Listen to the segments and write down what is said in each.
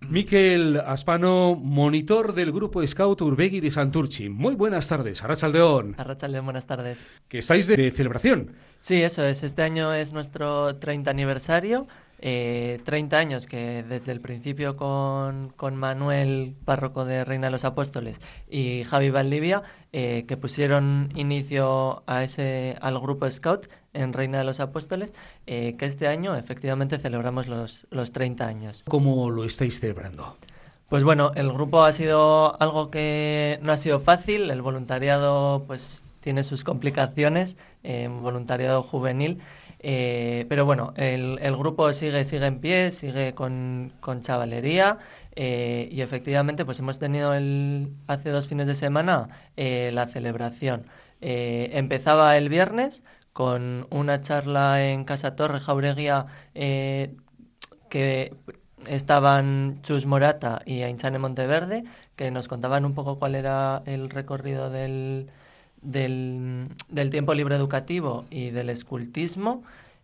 Mikel Aspano, monitor del Grupo Scout Urbegui de Santurtzi. Muy buenas tardes, Arratsaldeon. Arratsaldeon, buenas tardes. Que estáis de celebración. Sí, eso es. Este año es nuestro 30 aniversario. 30 años que desde el principio con Manuel, párroco de Reina de los Apóstoles, y Javi Valdivia, que pusieron inicio al Grupo Scout en Reina de los Apóstoles, que este año efectivamente celebramos los 30 años. ¿Cómo lo estáis celebrando? Pues bueno, el grupo ha sido algo que no ha sido fácil. El voluntariado pues tiene sus complicaciones, voluntariado juvenil. Pero bueno, el grupo sigue en pie, sigue con chavalería, y efectivamente pues hemos tenido hace 2 fines de semana la celebración. Empezaba el viernes con una charla en Casa Torre Jaureguía, que estaban Chus Morata y Ainchane Monteverde, que nos contaban un poco cuál era el recorrido del tiempo libre educativo y del escultismo.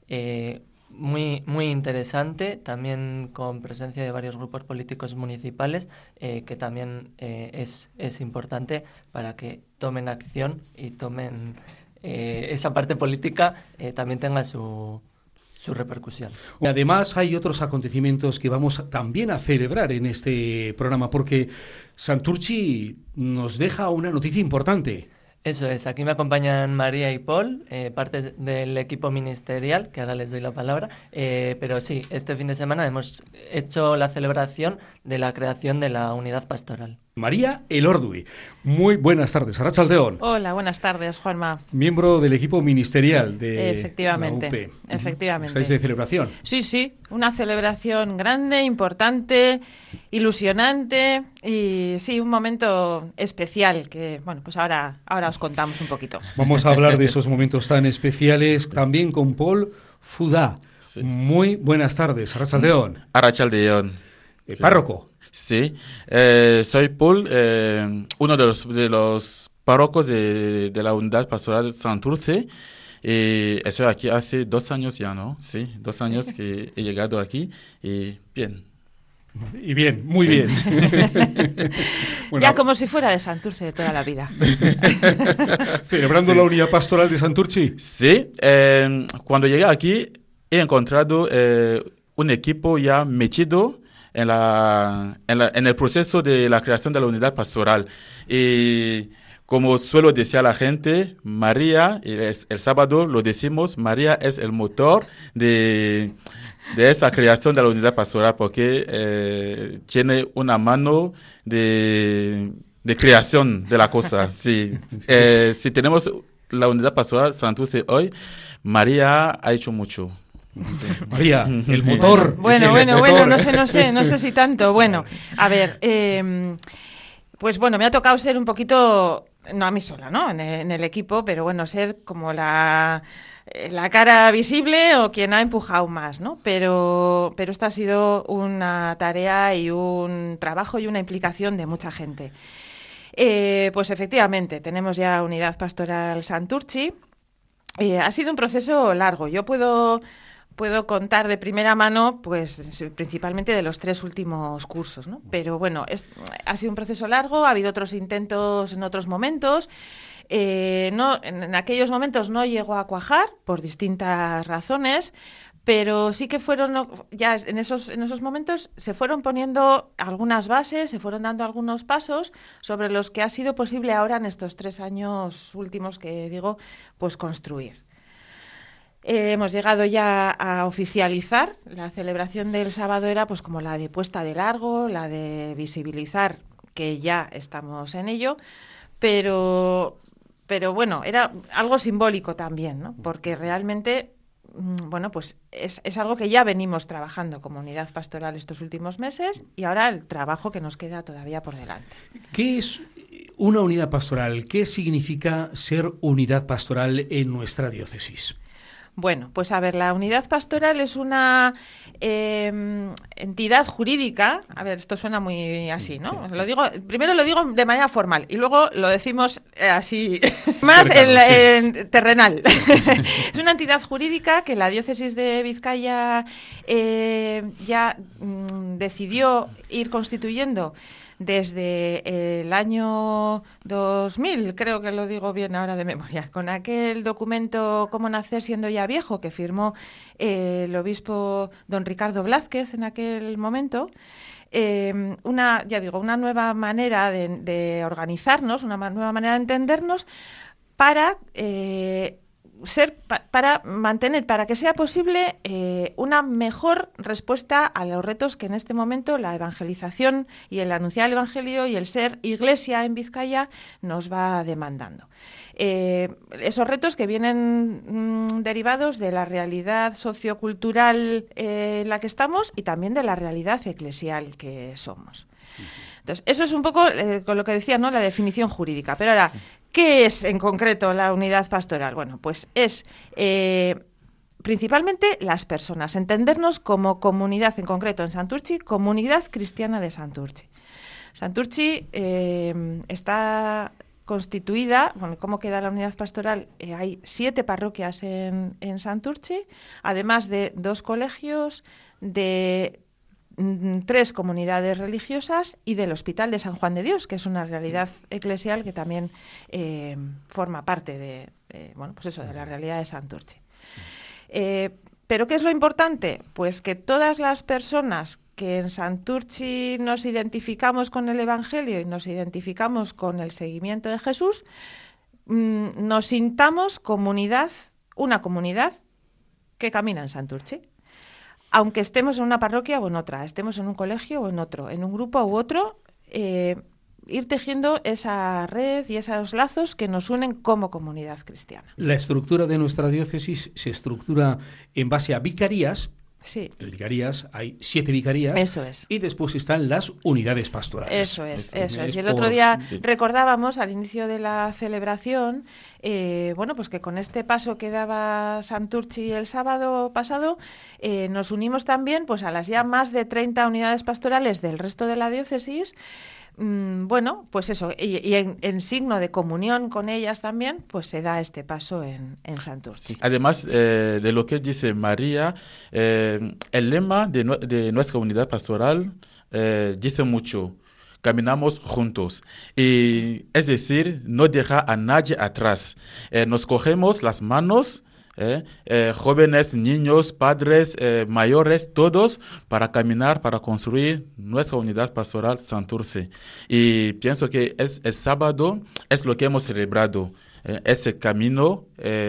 Muy interesante, también con presencia de varios grupos políticos municipales, que también es importante para que tomen acción y tomen esa parte política, también tenga su repercusión. Además, hay otros acontecimientos que vamos también a celebrar en este programa, porque Santurtzi nos deja una noticia importante. Eso es, aquí me acompañan María y Paul, parte del equipo ministerial, que ahora les doy la palabra, pero sí, este fin de semana hemos hecho la celebración de la creación de la unidad pastoral. María Elordui, muy buenas tardes, Arratsaldeon. Hola, buenas tardes, Juanma. Miembro del equipo ministerial de efectivamente, la UP. Efectivamente. ¿Estáis de celebración? Sí, una celebración grande, importante, ilusionante y sí, un momento especial que, bueno, pues ahora os contamos un poquito. Vamos a hablar de esos momentos tan especiales también con Paul Fudá. Sí. Muy buenas tardes, Arratsaldeon. Arratsaldeon. Párroco. Sí, soy Paul, uno de los párrocos de la unidad pastoral de Santurce. Estoy aquí hace 2 años ya, ¿no? Sí, 2 años que he llegado aquí y bien. Y bien, muy bien. Bueno, ya como si fuera de Santurce de toda la vida. ¿Celebrando la unidad pastoral de Santurce? Sí, cuando llegué aquí he encontrado un equipo ya metido en el proceso de la creación de la unidad pastoral. Y como suelo decir a la gente, María, el sábado lo decimos, María es el motor de esa creación de la unidad pastoral, porque tiene una mano de creación de la cosa. Sí. Si tenemos la unidad pastoral Santurce hoy, María ha hecho mucho. Sí. María, el motor. Bueno, no sé si tanto. Bueno, a ver, pues bueno, me ha tocado ser un poquito, no a mí sola, ¿no? En el equipo, pero bueno, ser como la cara visible o quien ha empujado más, ¿no? Pero esta ha sido una tarea y un trabajo y una implicación de mucha gente. Pues efectivamente, tenemos ya Unidad Pastoral Santurtzi. Ha sido un proceso largo. Yo puedo contar de primera mano, pues principalmente de los 3 últimos cursos, ¿no? Pero bueno, ha sido un proceso largo, ha habido otros intentos en otros momentos. En aquellos momentos no llegó a cuajar por distintas razones, pero sí que fueron, ya en esos momentos se fueron poniendo algunas bases, se fueron dando algunos pasos sobre los que ha sido posible ahora en estos 3 años últimos que digo, pues construir. Hemos llegado ya a oficializar. La celebración del sábado era pues como la de puesta de largo, la de visibilizar que ya estamos en ello, pero bueno, era algo simbólico también, ¿no? Porque realmente, bueno, pues es algo que ya venimos trabajando como unidad pastoral estos últimos meses y ahora el trabajo que nos queda todavía por delante. ¿Qué es una unidad pastoral? ¿Qué significa ser unidad pastoral en nuestra diócesis? Bueno, pues a ver, la unidad pastoral es una entidad jurídica. A ver, esto suena muy así, ¿no? Primero lo digo de manera formal y luego lo decimos así más terrenal. Es una entidad jurídica que la diócesis de Vizcaya ya decidió ir constituyendo desde el año 2000, creo que lo digo bien ahora de memoria, con aquel documento Cómo nacer siendo ya viejo que firmó el obispo don Ricardo Blázquez en aquel momento. Una nueva manera de organizarnos, una nueva manera de entendernos para para que sea posible una mejor respuesta a los retos que en este momento la evangelización y el anunciar el evangelio y el ser iglesia en Vizcaya nos va demandando. Esos retos que vienen derivados de la realidad sociocultural en la que estamos y también de la realidad eclesial que somos. Entonces, eso es un poco con lo que decía, ¿no?, la definición jurídica. Pero ahora, ¿qué es en concreto la unidad pastoral? Bueno, pues es principalmente las personas, entendernos como comunidad, en concreto en Santurtzi, comunidad cristiana de Santurtzi. Santurtzi está constituida, bueno, ¿cómo queda la unidad pastoral? Hay 7 parroquias en Santurtzi, además de 2 colegios, de 3 comunidades religiosas y del Hospital de San Juan de Dios, que es una realidad eclesial que también forma parte de la realidad de Santurtzi. ¿Pero qué es lo importante? Pues que todas las personas que en Santurtzi nos identificamos con el Evangelio y nos identificamos con el seguimiento de Jesús, nos sintamos una comunidad que camina en Santurtzi. Aunque estemos en una parroquia o en otra, estemos en un colegio o en otro, en un grupo u otro, ir tejiendo esa red y esos lazos que nos unen como comunidad cristiana. La estructura de nuestra diócesis se estructura en base a vicarías. Sí. Vicarías, hay 7 vicarías. Eso es. Y después están las unidades pastorales. Eso es. Y el otro día recordábamos al inicio de la celebración, pues que con este paso que daba Santurtzi el sábado pasado, nos unimos también pues a las ya más de 30 unidades pastorales del resto de la diócesis. Pues eso, y en signo de comunión con ellas también, pues se da este paso en Santurtzi. Sí. Además de lo que dice María, el lema de nuestra unidad pastoral dice mucho: caminamos juntos. Y es decir, no deja a nadie atrás. Nos cogemos las manos, jóvenes, niños, padres, mayores, todos para caminar, para construir nuestra unidad pastoral Santurce. Y pienso que el sábado es lo que hemos celebrado, ese camino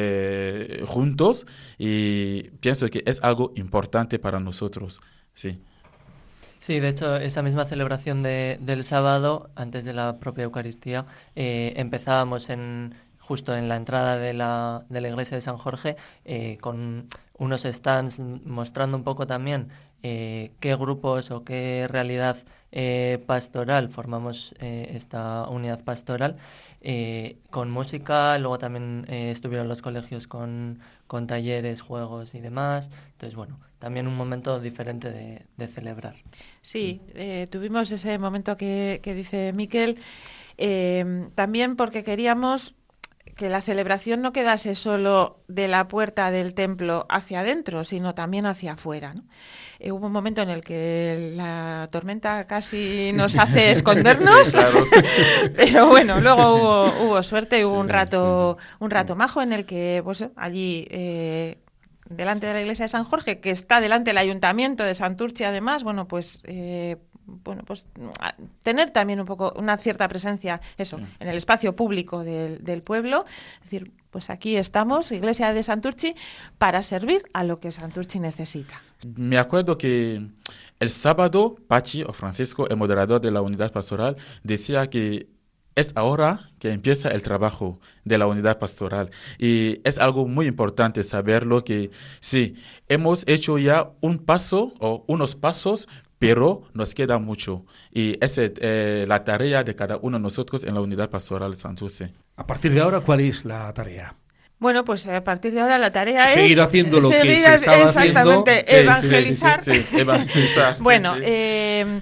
juntos, y pienso que es algo importante para nosotros. Sí. Sí, de hecho, esa misma celebración del sábado, antes de la propia Eucaristía, empezábamos justo en la entrada de la iglesia de San Jorge, con unos stands mostrando un poco también qué grupos o qué realidad pastoral formamos esta unidad pastoral, con música. Luego también estuvieron los colegios con talleres, juegos y demás. Entonces, bueno, también un momento diferente de celebrar. Sí, tuvimos ese momento que dice Miquel, también porque queríamos que la celebración no quedase solo de la puerta del templo hacia adentro, sino también hacia afuera, ¿no? Hubo un momento en el que la tormenta casi nos hace escondernos, sí, claro. Pero bueno, luego hubo suerte, hubo un rato majo en el que, pues allí delante de la iglesia de San Jorge, que está delante del ayuntamiento de Santurtzi, además, tener también un poco una cierta presencia en el espacio público del pueblo, es decir, pues aquí estamos, Iglesia de Santurtzi, para servir a lo que Santurtzi necesita. Me acuerdo que el sábado Pachi o Francisco, el moderador de la unidad pastoral, decía que es ahora que empieza el trabajo de la unidad pastoral, y es algo muy importante saberlo, que sí, hemos hecho ya un paso o unos pasos, pero nos queda mucho, y esa es la tarea de cada uno de nosotros en la unidad pastoral Santurce. A partir de ahora, ¿cuál es la tarea? Bueno, pues a partir de ahora la tarea es... Seguir haciendo lo que se estaba haciendo. Exactamente, evangelizar. Sí, evangelizar. Bueno, sí.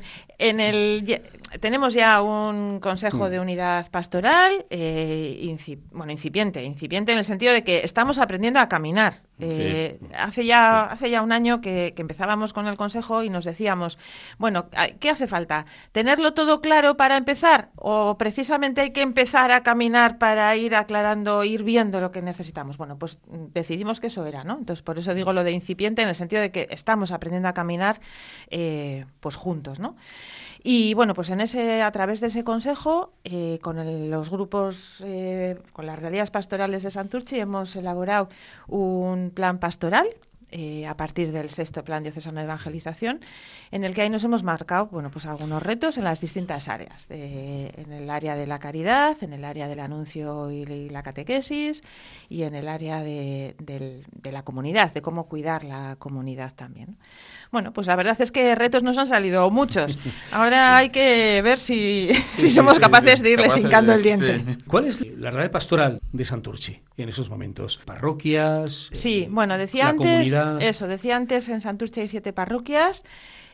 Tenemos ya un consejo de unidad pastoral, incipiente en el sentido de que estamos aprendiendo a caminar. Hace ya un año que empezábamos con el consejo y nos decíamos, bueno, ¿qué hace falta? ¿Tenerlo todo claro para empezar? ¿O precisamente hay que empezar a caminar para ir aclarando, ir viendo lo que necesitamos? Bueno, pues decidimos que eso era, ¿no? Entonces, por eso digo lo de incipiente, en el sentido de que estamos aprendiendo a caminar pues juntos, ¿no? Y bueno, pues a través de ese consejo, con los grupos, con las realidades pastorales de Santurtzi, hemos elaborado un plan pastoral a partir del 6º Plan Diocesano de Evangelización, en el que ahí nos hemos marcado, bueno, pues algunos retos en las distintas áreas, en el área de la caridad, en el área del anuncio y la catequesis, y en el área de la comunidad, de cómo cuidar la comunidad también. Bueno, pues la verdad es que retos nos han salido muchos. Ahora hay que ver si somos capaces de irles hincando el diente. Sí. ¿Cuál es la realidad pastoral de Santurtzi en esos momentos? ¿Parroquias? Sí, bueno, decía antes, en Santurtzi hay 7 parroquias,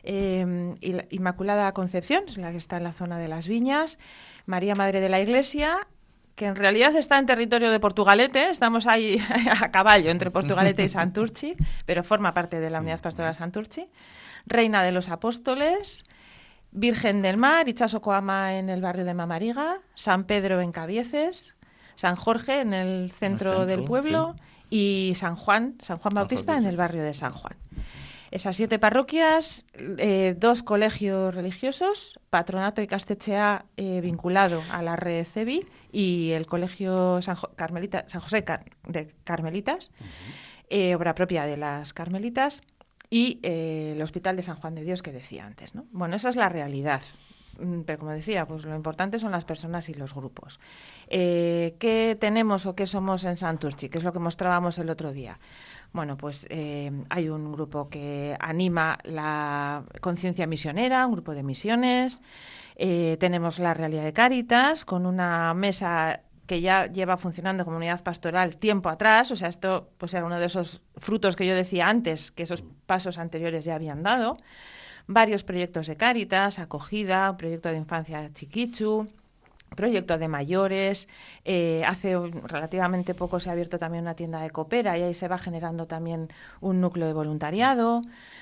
y la Inmaculada Concepción, es la que está en la zona de las Viñas, María Madre de la Iglesia, que en realidad está en territorio de Portugalete, estamos ahí a caballo entre Portugalete y Santurtzi, pero forma parte de la Unidad Pastoral Santurtzi, Reina de los Apóstoles, Virgen del Mar, Itxasokoama en el barrio de Mamariga, San Pedro en Cabieces, San Jorge en el centro del pueblo, sí, y San Juan Bautista en el barrio de San Juan. Esas 7 parroquias, 2 colegios religiosos, Patronato Ikastetxea vinculado a la red CEBI y el colegio San José de Carmelitas, obra propia de las Carmelitas, y el Hospital de San Juan de Dios que decía antes, ¿no? Bueno, esa es la realidad. Pero como decía, pues lo importante son las personas y los grupos. ¿Qué tenemos o qué somos en Santurtzi? Que es lo que mostrábamos el otro día. Bueno, pues hay un grupo que anima la conciencia misionera, un grupo de misiones. Tenemos la Realidad de Cáritas, con una mesa que ya lleva funcionando como unidad pastoral tiempo atrás. O sea, esto pues era uno de esos frutos que yo decía antes, que esos pasos anteriores ya habían dado. Varios proyectos de Cáritas, acogida, un proyecto de infancia Chiquichu, proyecto de mayores. Hace relativamente poco se ha abierto también una tienda de Coopera y ahí se va generando también un núcleo de voluntariado.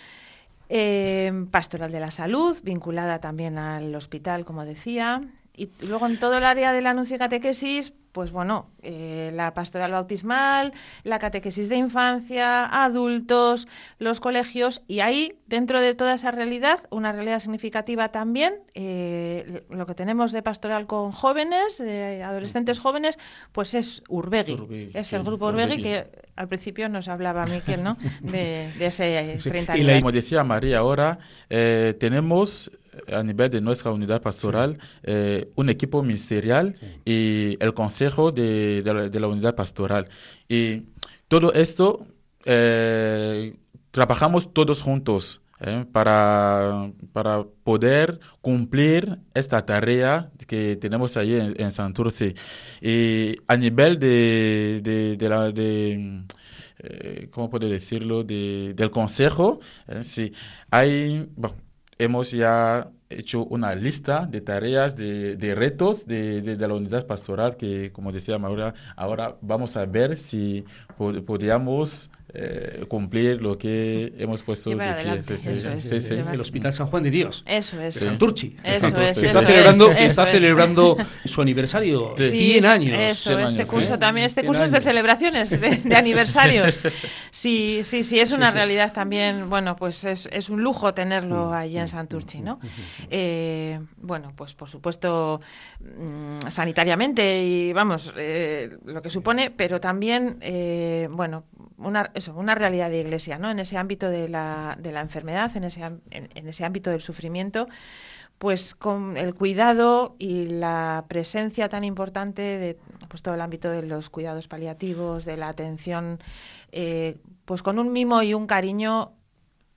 Pastoral de la salud, vinculada también al hospital, como decía. Y luego en todo el área del anuncio y catequesis, pues bueno, la pastoral bautismal, la catequesis de infancia, adultos, los colegios, y ahí, dentro de toda esa realidad, una realidad significativa también, lo que tenemos de pastoral con jóvenes, adolescentes jóvenes, pues es Urbegui. Es el grupo Urbegui que al principio nos hablaba Miquel, ¿no? de ese 30 años. Y como decía María ahora, tenemos a nivel de nuestra unidad pastoral un equipo ministerial y el consejo de la unidad pastoral. Y todo esto trabajamos todos juntos para poder cumplir esta tarea que tenemos ahí en Santurtzi. Y a nivel ¿cómo puedo decirlo? Del consejo, sí, hay... Bueno, hemos ya hecho una lista de tareas, de retos de la unidad pastoral que, como decía Maura, ahora vamos a ver si podríamos cumplir lo que hemos puesto de pie. El Hospital San Juan de Dios. Eso es. De Santurtzi. Está celebrando su aniversario. 100 años. Eso, este curso es de celebraciones, de aniversarios. Sí, es una realidad también. Bueno, pues es un lujo tenerlo allí en Santurtzi, ¿no? Bueno, pues por supuesto sanitariamente y vamos, lo que supone, pero también, bueno, una realidad de iglesia, ¿no? En ese ámbito de la enfermedad, en ese ámbito del sufrimiento, pues con el cuidado y la presencia tan importante de pues todo el ámbito de los cuidados paliativos, de la atención, pues con un mimo y un cariño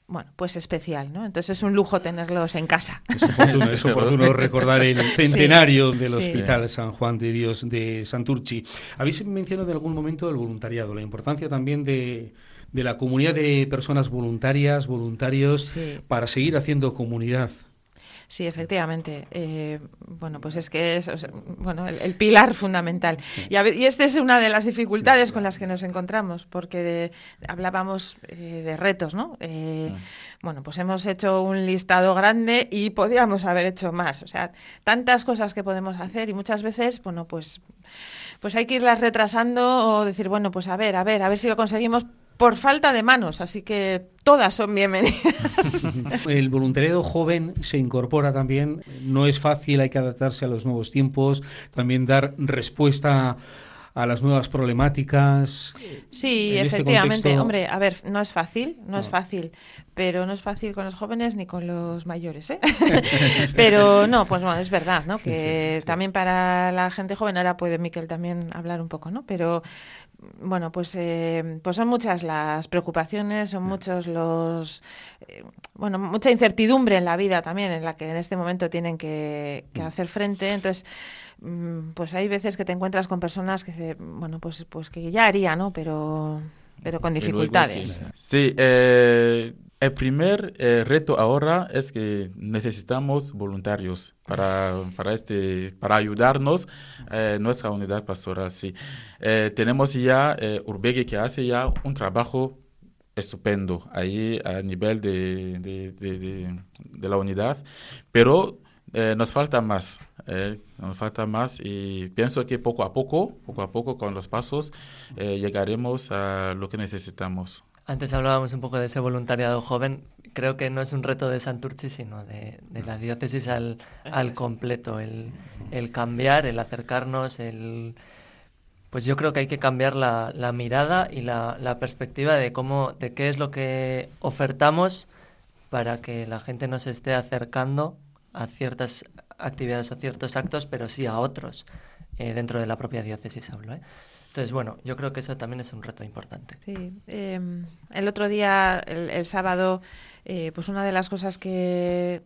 bueno, pues especial, ¿no? Entonces es un lujo tenerlos en casa. Es oportuno recordar el centenario del sí. Hospital San Juan de Dios de Santurtzi. Habéis mencionado en algún momento el voluntariado, la importancia también de la comunidad de personas voluntarias, voluntarios, Sí. para seguir haciendo comunidad. Sí, efectivamente. Bueno, pues es que es el pilar fundamental. Y esta es una de las dificultades con las que nos encontramos, porque hablábamos de retos, ¿no? Bueno, pues hemos hecho un listado grande y podíamos haber hecho más. O sea, tantas cosas que podemos hacer y muchas veces, bueno, pues hay que irlas retrasando o decir, bueno, pues a ver si lo conseguimos, por falta de manos, así que todas son bienvenidas. El voluntariado joven se incorpora también, no es fácil, hay que adaptarse a los nuevos tiempos, también dar respuesta a las nuevas problemáticas. Sí, en efectivamente. este contexto... Hombre, a ver, no es fácil, pero no es fácil con los jóvenes ni con los mayores, ¿eh? Pero no, pues bueno, es verdad, ¿no? Que también para la gente joven, ahora puede Miquel también hablar un poco, ¿no? Pero bueno, pues son muchas las preocupaciones, son muchos los... mucha incertidumbre en la vida también, en la que en este momento tienen que hacer frente. Entonces, pues hay veces que te encuentras con personas que, bueno, pues que ya haría, ¿no? Pero con dificultades. Sí, el primer reto ahora es que necesitamos voluntarios para ayudarnos nuestra unidad pastoral. Sí. Tenemos ya Urbegui, que hace ya un trabajo estupendo ahí a nivel de la unidad, pero nos falta más. Nos falta más y pienso que poco a poco con los pasos llegaremos a lo que necesitamos. Antes hablábamos un poco de ese voluntariado joven. Creo que no es un reto de Santurtzi, sino de la diócesis al completo. El cambiar, el acercarnos, pues yo creo que hay que cambiar la mirada y la perspectiva de qué es lo que ofertamos para que la gente no se esté acercando a ciertas actividades o ciertos actos, pero sí a otros dentro de la propia diócesis hablo, ¿eh? Entonces, bueno, yo creo que eso también es un reto importante. Sí, el otro día, el sábado, pues una de las cosas que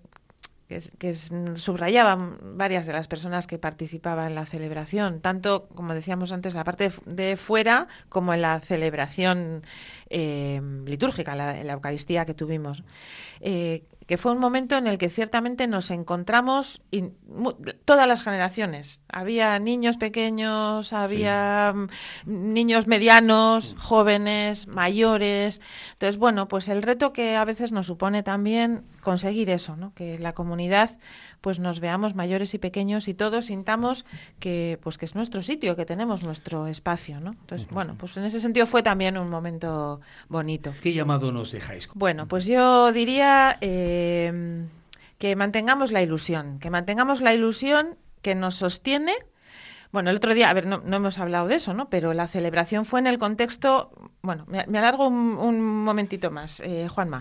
subrayaban varias de las personas que participaban en la celebración, tanto, como decíamos antes, la parte de fuera como en la celebración litúrgica, en la Eucaristía que tuvimos, que fue un momento en el que ciertamente nos encontramos todas las generaciones. Había niños pequeños, había niños medianos, jóvenes, mayores. Entonces, bueno, pues el reto que a veces nos supone también conseguir eso, ¿no? Que la comunidad pues nos veamos mayores y pequeños y todos sintamos que es nuestro sitio, que tenemos nuestro espacio, ¿no? Entonces, bueno, pues en ese sentido fue también un momento bonito. ¿Qué llamado nos dejáis? Bueno, pues yo diría que mantengamos la ilusión que nos sostiene. Bueno, el otro día, a ver, no hemos hablado de eso, ¿no? Pero la celebración fue en el contexto... Bueno, me alargo un momentito más, Juanma.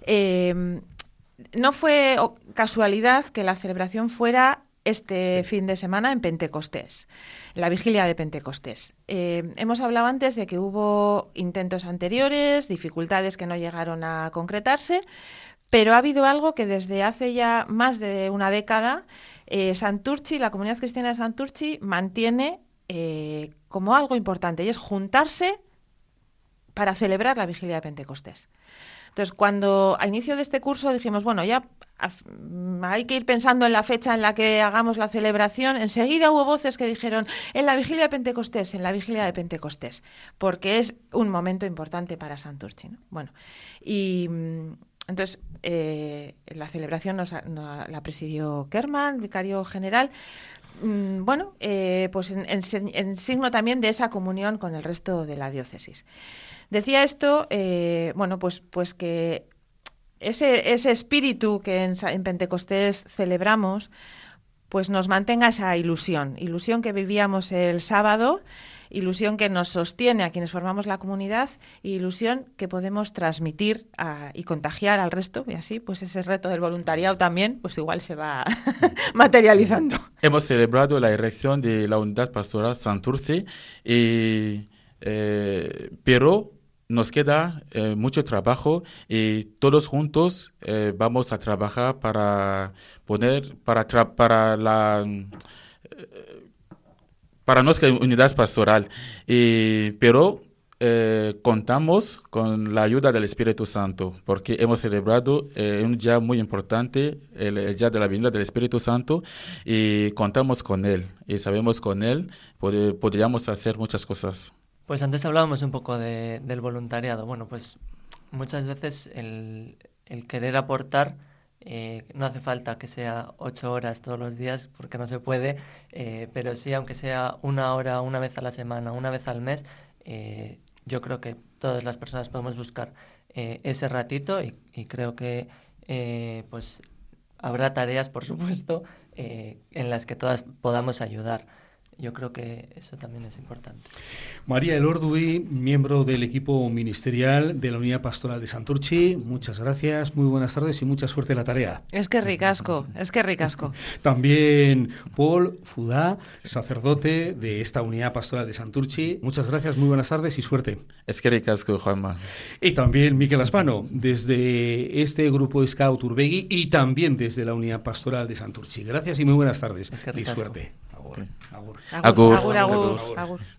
No fue casualidad que la celebración fuera este fin de semana en Pentecostés, la vigilia de Pentecostés. Hemos hablado antes de que hubo intentos anteriores, dificultades que no llegaron a concretarse, pero ha habido algo que desde hace ya más de una década Santurtzi, la comunidad cristiana de Santurtzi, mantiene como algo importante, y es juntarse para celebrar la vigilia de Pentecostés. Entonces, cuando a inicio de este curso dijimos, bueno, ya hay que ir pensando en la fecha en la que hagamos la celebración, enseguida hubo voces que dijeron, en la vigilia de Pentecostés, porque es un momento importante para Santurtzi, ¿no? Bueno, y entonces la celebración la presidió Kerman, vicario general, pues en signo también de esa comunión con el resto de la diócesis. Decía esto, pues que ese espíritu que en Pentecostés celebramos, pues nos mantenga esa ilusión que vivíamos el sábado, ilusión que nos sostiene a quienes formamos la comunidad, y ilusión que podemos transmitir y contagiar al resto, y así pues ese reto del voluntariado también pues igual se va materializando. Hemos celebrado la erección de la unidad pastoral Santurtzi, pero nos queda mucho trabajo y todos juntos vamos a trabajar para para nuestra unidad pastoral. Pero contamos con la ayuda del Espíritu Santo, porque hemos celebrado un día muy importante, el día de la venida del Espíritu Santo, y contamos con Él, y sabemos con Él podríamos hacer muchas cosas. Pues antes hablábamos un poco del voluntariado. Bueno, pues muchas veces el querer aportar, no hace falta que sea 8 horas todos los días, porque no se puede, pero sí, aunque sea 1 hora, una vez a la semana, una vez al mes, yo creo que todas las personas podemos buscar ese ratito y creo que pues habrá tareas, por supuesto, en las que todas podamos ayudar. Yo creo que eso también es importante. María Elorduy, miembro del equipo ministerial de la Unidad Pastoral de Santurtzi, muchas gracias, muy buenas tardes y mucha suerte en la tarea. Es que ricasco. También Paul Fudá, sacerdote de esta Unidad Pastoral de Santurtzi, muchas gracias, muy buenas tardes y suerte. Es que ricasco, Juanma. Y también Miquel Aspano, desde este grupo Scout Urbegui y también desde la Unidad Pastoral de Santurtzi. Gracias y muy buenas tardes. Es que y ricasco. suerte. Agur. Agur. Agur.